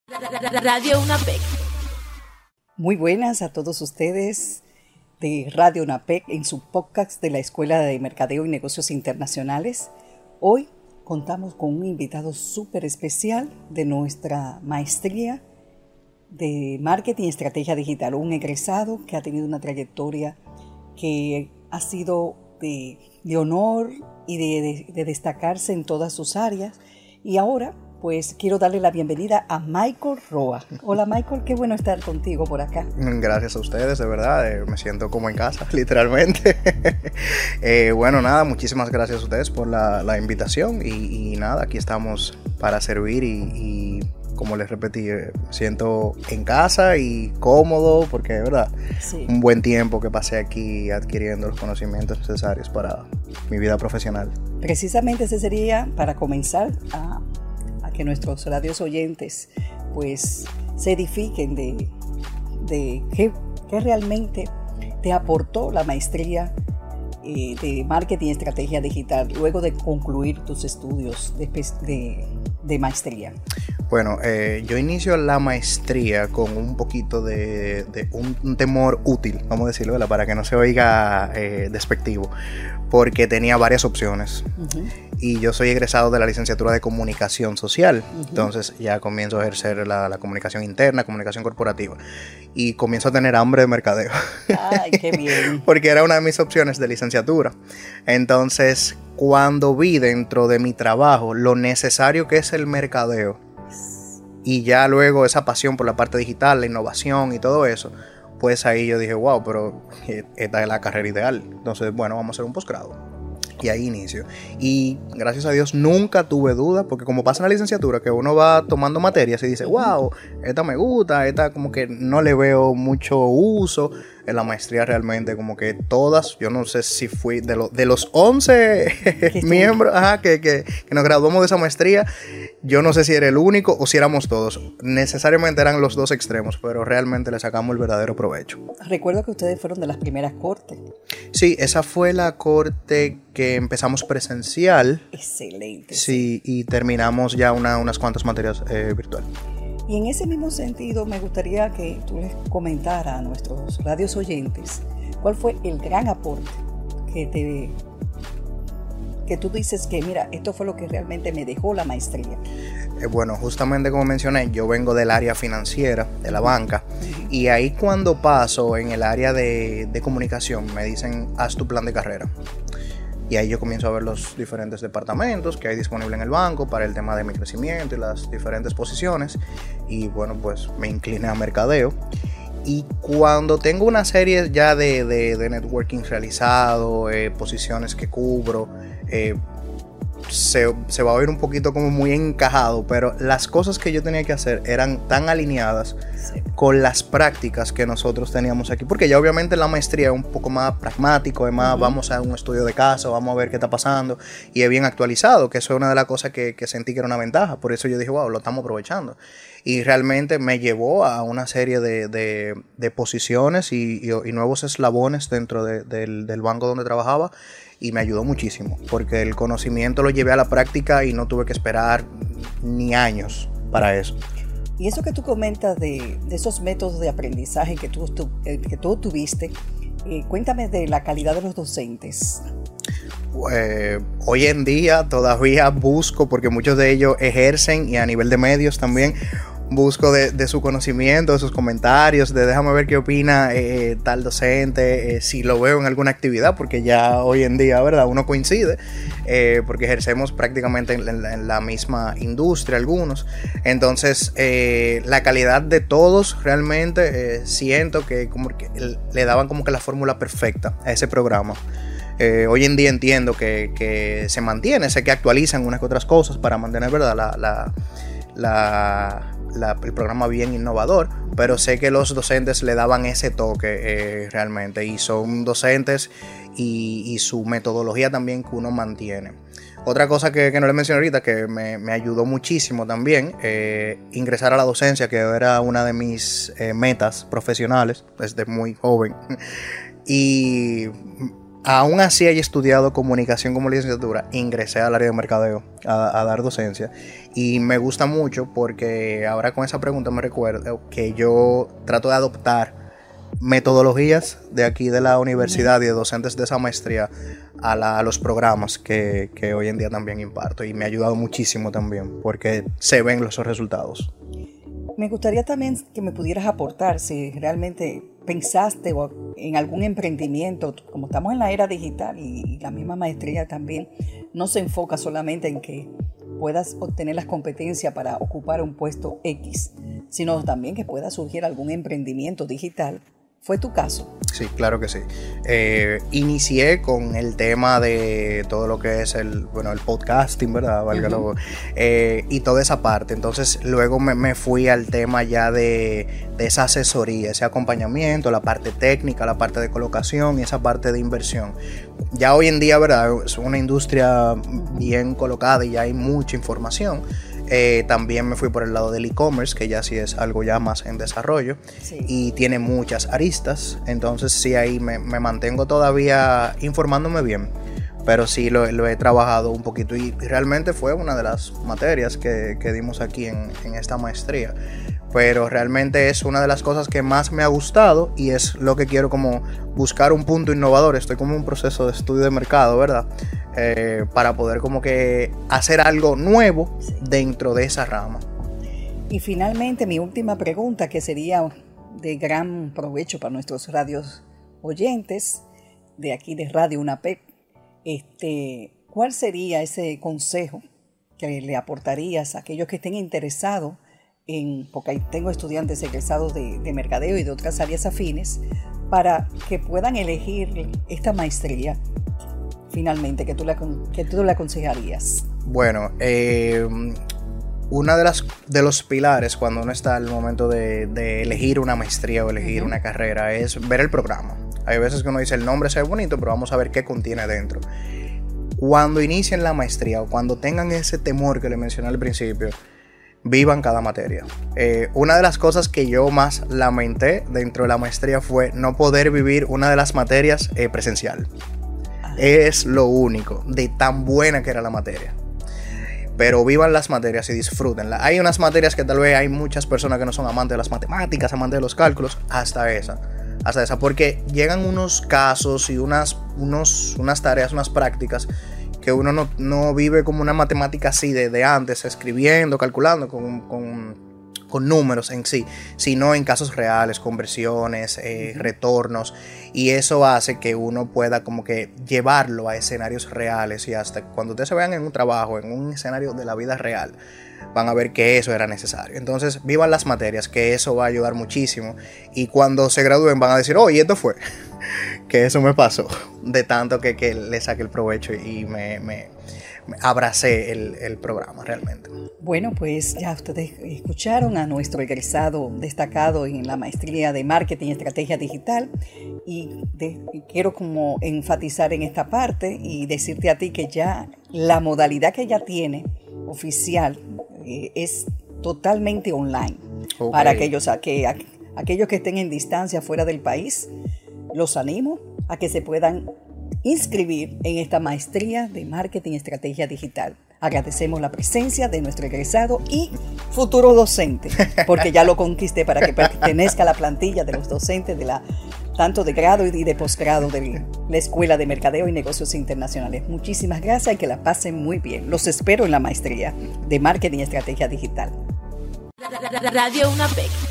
Radio UNAPEC. Muy buenas a todos ustedes de Radio UNAPEC en su podcast de la Escuela de Mercadeo y Negocios Internacionales. Hoy contamos con un invitado súper especial de nuestra maestría de Marketing y Estrategia Digital, un egresado que ha tenido una trayectoria que ha sido de honor y de destacarse en todas sus áreas. Y ahora pues quiero darle la bienvenida a Michael Roa. Hola Michael, qué bueno estar contigo por acá. Gracias a ustedes, de verdad, me siento como en casa, literalmente. Bueno, nada, muchísimas gracias a ustedes por la invitación y nada, aquí estamos para servir y como les repetí, me siento en casa y cómodo porque de verdad, sí, un buen tiempo que pasé aquí adquiriendo los conocimientos necesarios para mi vida profesional. Precisamente ese sería para comenzar a que nuestros radios oyentes pues se edifiquen de qué realmente te aportó la maestría de Marketing y Estrategia Digital luego de concluir tus estudios de maestría. Bueno, yo inicio la maestría con un poquito de un temor útil, vamos a decirlo, ¿verdad? Para que no se oiga despectivo, porque tenía varias opciones. Uh-huh. Y yo soy egresado de la licenciatura de Comunicación Social, uh-huh. Entonces ya comienzo a ejercer la comunicación interna, comunicación corporativa, y comienzo a tener hambre de mercadeo. ¡Ay, qué bien! Porque era una de mis opciones de licenciatura. Entonces, cuando vi dentro de mi trabajo lo necesario que es el mercadeo, y ya luego esa pasión por la parte digital, la innovación y todo eso, pues ahí yo dije, wow, pero esta es la carrera ideal. Entonces, bueno, vamos a hacer un posgrado. Y ahí inicio. Y gracias a Dios nunca tuve duda, porque como pasa en la licenciatura, que uno va tomando materias y dice, wow, esta me gusta, esta como que no le veo mucho uso. En la maestría realmente como que todas, yo no sé si fui de los 11 miembros que nos graduamos de esa maestría, yo no sé si era el único o si éramos todos. Necesariamente eran los dos extremos, pero realmente le sacamos el verdadero provecho. Recuerdo que ustedes fueron de las primeras cortes. Sí, esa fue la corte que empezamos presencial. Excelente. Sí, y terminamos ya unas cuantas materias virtual. Y en ese mismo sentido me gustaría que tú les comentaras a nuestros radios oyentes cuál fue el gran aporte que tú dices que mira, esto fue lo que realmente me dejó la maestría. Bueno, justamente como mencioné, yo vengo del área financiera, de la banca, y ahí cuando paso en el área de comunicación me dicen, haz tu plan de carrera. Y ahí yo comienzo a ver los diferentes departamentos que hay disponible en el banco para el tema de mi crecimiento y las diferentes posiciones. Y bueno, pues me incliné a mercadeo. Y cuando tengo una serie ya de networking realizado, posiciones que cubro, se va a oír un poquito como muy encajado, pero las cosas que yo tenía que hacer eran tan alineadas con las prácticas que nosotros teníamos aquí, porque ya obviamente la maestría es un poco más pragmático, además uh-huh. Vamos a un estudio de caso, vamos a ver qué está pasando, y es bien actualizado, que eso es una de las cosas que sentí que era una ventaja, por eso yo dije, wow, lo estamos aprovechando, y realmente me llevó a una serie de posiciones y nuevos eslabones dentro del banco donde trabajaba, y me ayudó muchísimo, porque el conocimiento lo llevé a la práctica y no tuve que esperar ni años para eso. Y eso que tú comentas de esos métodos de aprendizaje que tú tuviste, cuéntame de la calidad de los docentes. Hoy en día todavía busco, porque muchos de ellos ejercen y a nivel de medios también, busco de su conocimiento, de sus comentarios, de déjame ver qué opina tal docente, si lo veo en alguna actividad, porque ya hoy en día, ¿verdad? Uno coincide, porque ejercemos prácticamente en la misma industria algunos. Entonces, la calidad de todos realmente siento que como que le daban como que la fórmula perfecta a ese programa. Hoy en día entiendo que se mantiene, sé que actualizan unas que otras cosas para mantener, ¿verdad? El programa bien innovador, pero sé que los docentes le daban ese toque realmente, y son docentes y su metodología también que uno mantiene. Otra cosa que no le mencioné ahorita, que me ayudó muchísimo también, ingresar a la docencia, que era una de mis metas profesionales desde muy joven. Y aún así haya estudiado comunicación como licenciatura, ingresé al área de mercadeo a dar docencia. Y me gusta mucho porque ahora con esa pregunta me recuerdo que yo trato de adoptar metodologías de aquí de la universidad y de docentes de esa maestría a los programas que hoy en día también imparto. Y me ha ayudado muchísimo también porque se ven los resultados. Me gustaría también que me pudieras aportar si realmente pensaste en algún emprendimiento, como estamos en la era digital y la misma maestría también no se enfoca solamente en que puedas obtener las competencias para ocupar un puesto X, sino también que pueda surgir algún emprendimiento digital. ¿Fue tu caso? Sí, claro que sí. Inicié con el tema de todo lo que es el podcasting, ¿verdad? Válgalo, y toda esa parte. Entonces luego me fui al tema ya de esa asesoría, ese acompañamiento, la parte técnica, la parte de colocación y esa parte de inversión. Ya hoy en día, ¿verdad? Es una industria bien colocada y ya hay mucha información. También me fui por el lado del e-commerce, que ya sí es algo ya más en desarrollo, sí, y tiene muchas aristas. Entonces sí, ahí me mantengo todavía informándome bien, pero sí lo he trabajado un poquito y realmente fue una de las materias que dimos aquí en esta maestría. Pero realmente es una de las cosas que más me ha gustado y es lo que quiero, como buscar un punto innovador. Estoy como en un proceso de estudio de mercado, ¿verdad? Para poder como que hacer algo nuevo dentro de esa rama. Y finalmente mi última pregunta, que sería de gran provecho para nuestros radios oyentes de aquí de Radio UNAPEC, ¿cuál sería ese consejo que le aportarías a aquellos que estén interesados porque ahí tengo estudiantes egresados de mercadeo y de otras áreas afines, para que puedan elegir esta maestría finalmente, que tú le aconsejarías? Bueno, una de los pilares cuando uno está al momento de elegir una maestría o elegir una carrera es ver el programa. Hay veces que uno dice el nombre se ve bonito, pero vamos a ver qué contiene dentro. Cuando inicien la maestría o cuando tengan ese temor que le mencioné al principio, vivan cada materia. Una de las cosas que yo más lamenté dentro de la maestría fue no poder vivir una de las materias presencial. Es lo único de tan buena que era la materia. Pero vivan las materias y disfrútenla. Hay unas materias que tal vez hay muchas personas que no son amantes de las matemáticas, amantes de los cálculos, hasta esa, porque llegan unos casos y unas tareas, unas prácticas que uno no vive como una matemática así de antes, escribiendo, calculando con números en sí, sino en casos reales, conversiones, retornos, y eso hace que uno pueda como que llevarlo a escenarios reales, y hasta cuando ustedes se vean en un trabajo, en un escenario de la vida real, van a ver que eso era necesario. Entonces vivan las materias, que eso va a ayudar muchísimo, y cuando se gradúen van a decir, oh, y esto fue que eso me pasó, de tanto que le saqué el provecho y me abracé el programa realmente. Bueno, pues ya ustedes escucharon a nuestro egresado destacado en la maestría de Marketing y Estrategia Digital, y quiero como enfatizar en esta parte y decirte a ti que ya la modalidad que ella tiene oficial es totalmente online. Okay. Para aquellos que estén en distancia fuera del país, los animo a que se puedan inscribir en esta maestría de Marketing y Estrategia Digital. Agradecemos la presencia de nuestro egresado y futuro docente, porque ya lo conquisté para que pertenezca a la plantilla de los docentes tanto de grado y de posgrado de la Escuela de Mercadeo y Negocios Internacionales. Muchísimas gracias y que la pasen muy bien. Los espero en la maestría de Marketing y Estrategia Digital. Radio UNAPEC.